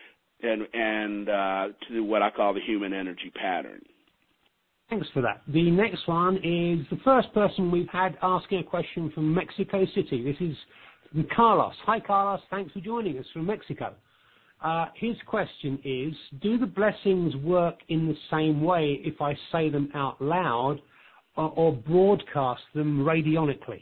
Speaker 2: to what I call the human energy pattern.
Speaker 3: Thanks for that. The next one is the first person we've had asking a question from Mexico City. This is from Carlos. Hi, Carlos. Thanks for joining us from Mexico. His question is, do the blessings work in the same way if I say them out loud or broadcast them radionically?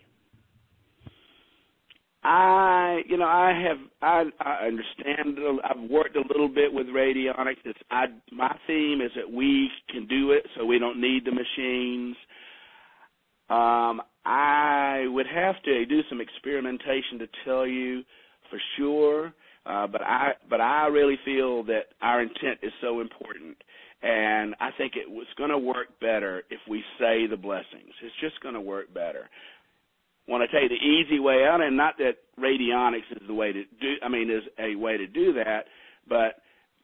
Speaker 2: I understand. I've worked a little bit with radionics. My theme is that we can do it, so we don't need the machines. I would have to do some experimentation to tell you for sure, but I really feel that our intent is so important, and I think it was going to work better if we say the blessings. It's just going to work better. Want to tell you the easy way out, and not that radionics is the way to do. Is a way to do that, but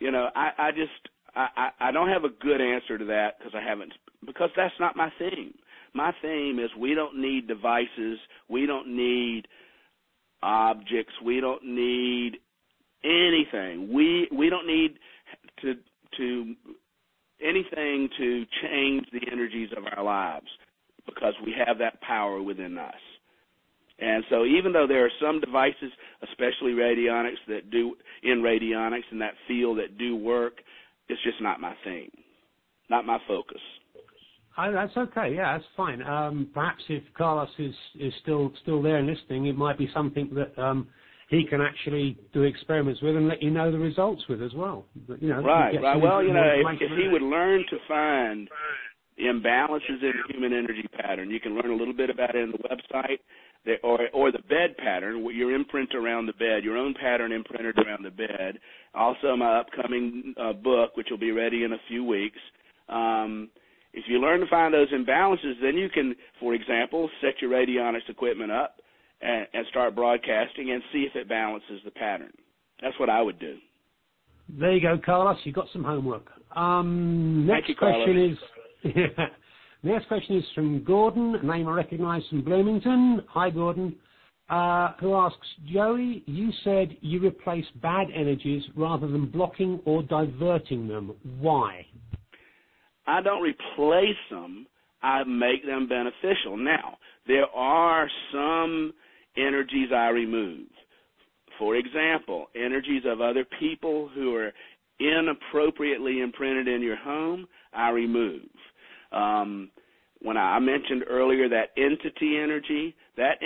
Speaker 2: I don't have a good answer to that because that's not my theme. My theme is we don't need devices, we don't need objects, we don't need anything. We don't need to anything to change the energies of our lives because we have that power within us. And so even though there are some devices, especially radionics, in that field that do work, it's just not my theme, not my focus.
Speaker 3: That's okay. Yeah, that's fine. Perhaps if Carlos is still there and listening, it might be something that he can actually do experiments with and let you know the results with as well. But,
Speaker 2: right. Well, if he would learn to find imbalances in the human energy pattern, you can learn a little bit about it in the website. or the bed pattern, your imprint around the bed, your own pattern imprinted around the bed. Also, my upcoming book, which will be ready in a few weeks. If you learn to find those imbalances, then you can, for example, set your radionics equipment up and start broadcasting and see if it balances the pattern. That's what I would do.
Speaker 3: There you go, Carlos. You got some homework. Next question is next question is from Gordon, a name I recognise from Bloomington. Hi, Gordon. Who asks, Joey, you said you replace bad energies rather than blocking or diverting them. Why?
Speaker 2: I don't replace them. I make them beneficial. Now, there are some energies I remove. For example, energies of other people who are inappropriately imprinted in your home, I remove. When I mentioned earlier that entity energy,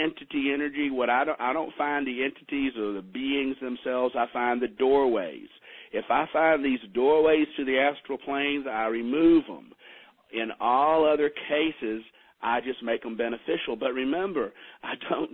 Speaker 2: I don't find the entities or the beings themselves, I find the doorways. If I find these doorways to the astral planes, I remove them. In all other cases, I just make them beneficial. But remember, I don't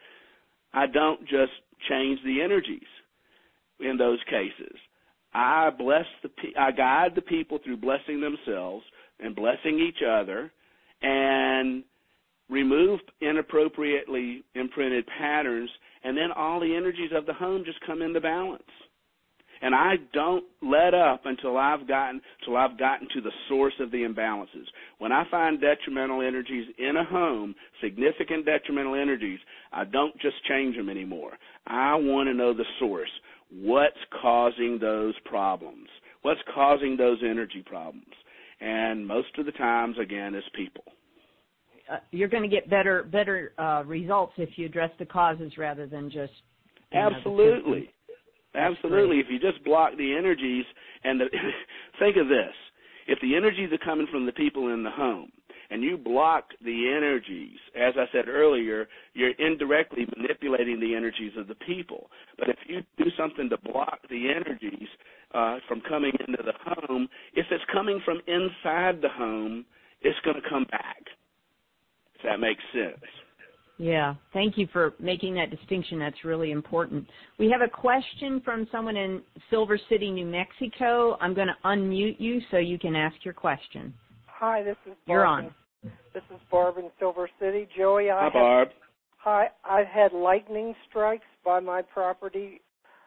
Speaker 2: just change the energies in those cases. I guide the people through blessing themselves and blessing each other, and remove inappropriately imprinted patterns, and then all the energies of the home just come into balance. And I don't let up until I've gotten to the source of the imbalances. When I find detrimental energies in a home, significant detrimental energies, I don't just change them anymore. I want to know the source. What's causing those problems? What's causing those energy problems? And most of the times, again, is people.
Speaker 1: You're going to get better results if you address the causes rather than just...
Speaker 2: Absolutely. Absolutely. If you just block the energies, and think of this. If the energies are coming from the people in the home, and you block the energies, as I said earlier, you're indirectly manipulating the energies of the people. But if you do something to block the energies from coming into the home, if it's coming from inside the home, it's going to come back. If that makes sense.
Speaker 1: Yeah. Thank you for making that distinction. That's really important. We have a question from someone in Silver City, New Mexico. I'm going to unmute you so you can ask your question.
Speaker 4: Hi, this is Barb.
Speaker 1: You're on.
Speaker 4: This is Barb in Silver City. Joey,
Speaker 2: Hi, Barb.
Speaker 4: Hi. I've had lightning strikes by my property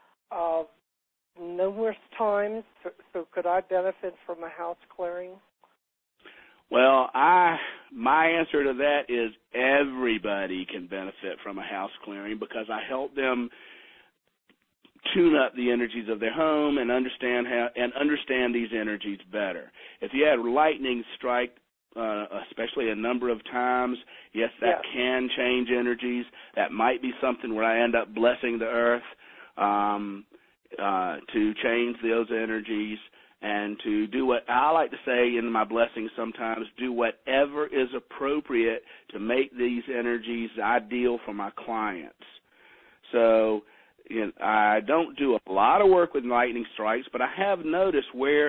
Speaker 4: numerous times, so could I benefit from a house clearing?
Speaker 2: Well, my answer to that is everybody can benefit from a house clearing, because I help them tune up the energies of their home and understand these energies better. If you had lightning strike, especially a number of times, yes, that can change energies. That might be something where I end up blessing the earth to change those energies. And to do what I like to say in my blessings sometimes, do whatever is appropriate to make these energies ideal for my clients. So I don't do a lot of work with lightning strikes, but I have noticed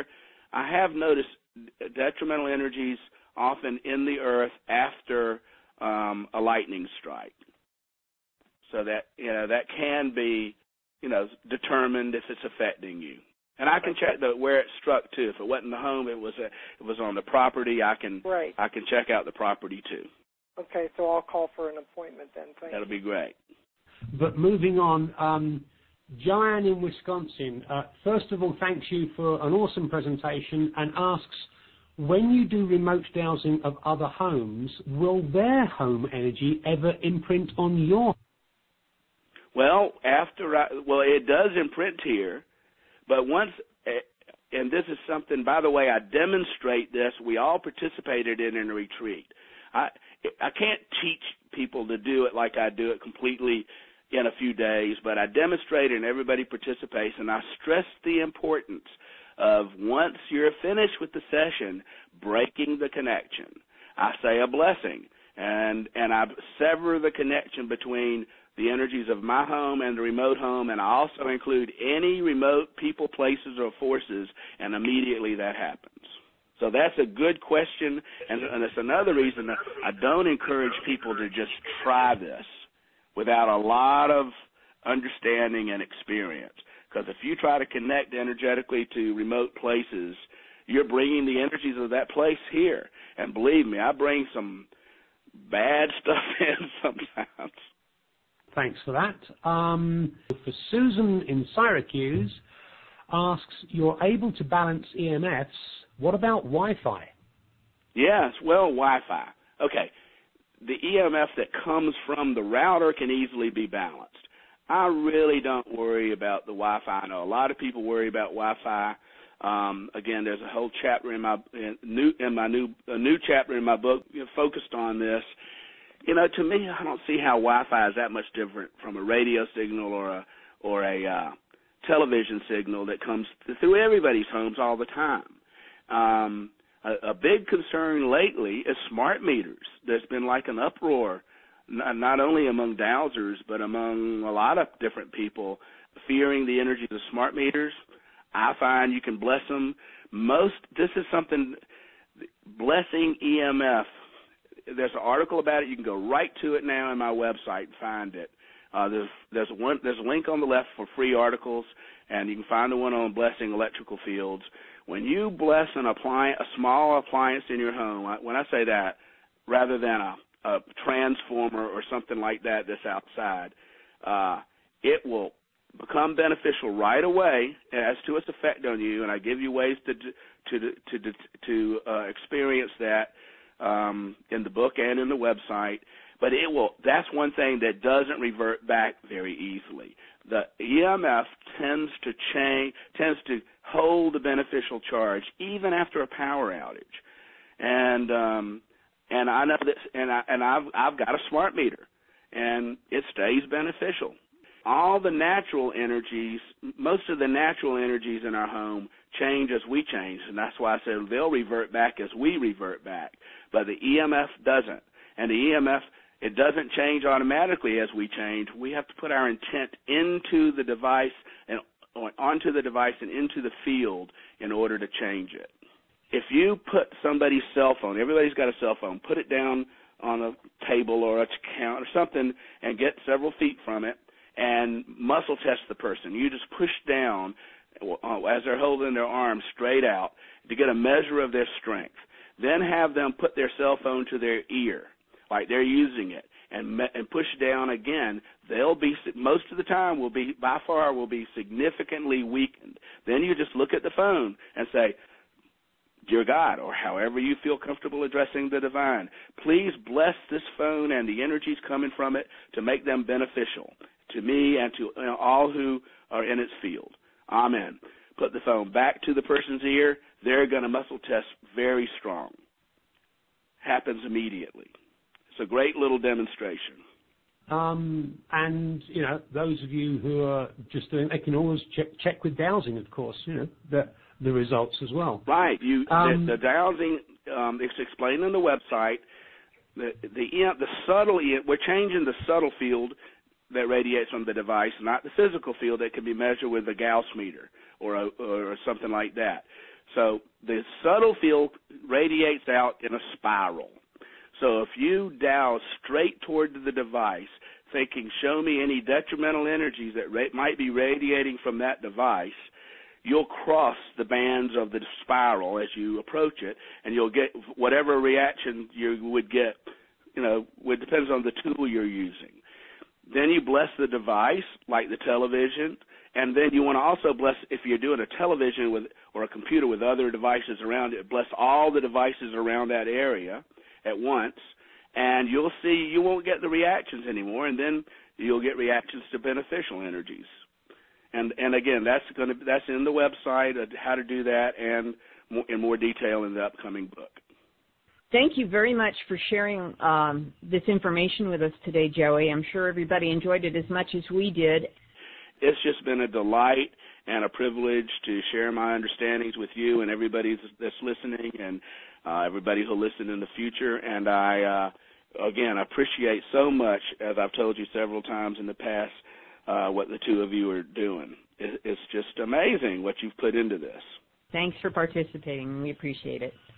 Speaker 2: detrimental energies often in the earth after a lightning strike. So that that can be determined if it's affecting you. And I can check where it struck too. If it wasn't the home, it was on the property. I can check out the property too.
Speaker 4: Okay, so I'll call for an appointment then.
Speaker 2: That'll be great.
Speaker 3: But moving on, Joanne in Wisconsin, first of all, thanks you for an awesome presentation, and asks, when you do remote dowsing of other homes, will their home energy ever imprint on your?
Speaker 2: Well, it does imprint here. But once, and this is something, by the way, I demonstrate this. We all participated in a retreat. I can't teach people to do it like I do it completely in a few days, but I demonstrate and everybody participates, and I stress the importance of, once you're finished with the session, breaking the connection. I say a blessing, and I sever the connection between the energies of my home and the remote home, and I also include any remote people, places, or forces, and immediately that happens. So that's a good question, and it's another reason that I don't encourage people to just try this. without a lot of understanding and experience. Because if you try to connect energetically to remote places, you're bringing the energies of that place here. And believe me, I bring some bad stuff in sometimes.
Speaker 3: Thanks for that. For Susan in Syracuse asks, you're able to balance EMFs. What about Wi-Fi?
Speaker 2: Yes, well, Wi-Fi. Okay, the EMF that comes from the router can easily be balanced. I really don't worry about the Wi-Fi. I know a lot of people worry about Wi-Fi. Again, there's a whole chapter in my new chapter in my book focused on this. You know, to me, I don't see how Wi-Fi is that much different from a radio signal or a television signal that comes through everybody's homes all the time. A big concern lately is smart meters. There's been like an uproar, not only among dowsers, but among a lot of different people fearing the energy of smart meters. I find you can bless them. This is something, blessing EMF. There's an article about it. You can go right to it now on my website and find it. There's a link on the left for free articles, and you can find the one on blessing electrical fields. When you bless a small appliance in your home, when I say that, rather than a transformer or something like that that's outside, it will become beneficial right away as to its effect on you, and I give you ways to experience that in the book and in the website. But that's one thing that doesn't revert back very easily. The EMF tends to hold the beneficial charge even after a power outage. And I know this, and I've got a smart meter, and it stays beneficial. All the natural energies, most of the natural energies in our home change as we change, and that's why I said they'll revert back as we revert back. But the EMF doesn't. And the EMF, it doesn't change automatically as we change. We have to put our intent into the device and onto the device and into the field in order to change it. If you put somebody's cell phone, everybody's got a cell phone, put it down on a table or a count or something and get several feet from it, and muscle test the person. You just push down as they're holding their arms straight out to get a measure of their strength. Then have them put their cell phone to their ear, like they're using it, and push down again. They'll be, most of the time, by far significantly weakened. Then you just look at the phone and say, Dear God, or however you feel comfortable addressing the divine, please bless this phone and the energies coming from it to make them beneficial to me and to all who are in its field. Amen. Put the phone back to the person's ear. They're going to muscle test very strong. Happens immediately. It's a great little demonstration.
Speaker 3: And, those of you who are just doing, they can always check with dowsing, of course, the results as well.
Speaker 2: Right. The dowsing, it's explained on the website. The subtle, we're changing the subtle field that radiates from the device, not the physical field that can be measured with a Gauss meter or something like that. So the subtle field radiates out in a spiral. So if you douse straight toward the device, thinking, show me any detrimental energies that might be radiating from that device, you'll cross the bands of the spiral as you approach it, and you'll get whatever reaction you would get, it depends on the tool you're using. Then you bless the device, like the television, and then you want to also bless, if you're doing a television or a computer with other devices around it, bless all the devices around that area at once, and you'll see you won't get the reactions anymore, and then you'll get reactions to beneficial energies. And again, that's in the website, how to do that, and in more detail in the upcoming book.
Speaker 1: Thank you very much for sharing this information with us today, Joey. I'm sure everybody enjoyed it as much as we did.
Speaker 2: It's just been a delight and a privilege to share my understandings with you and everybody that's listening and everybody who'll listen in the future. And I, again, appreciate so much, as I've told you several times in the past, what the two of you are doing. It's just amazing what you've put into this.
Speaker 1: Thanks for participating. We appreciate it.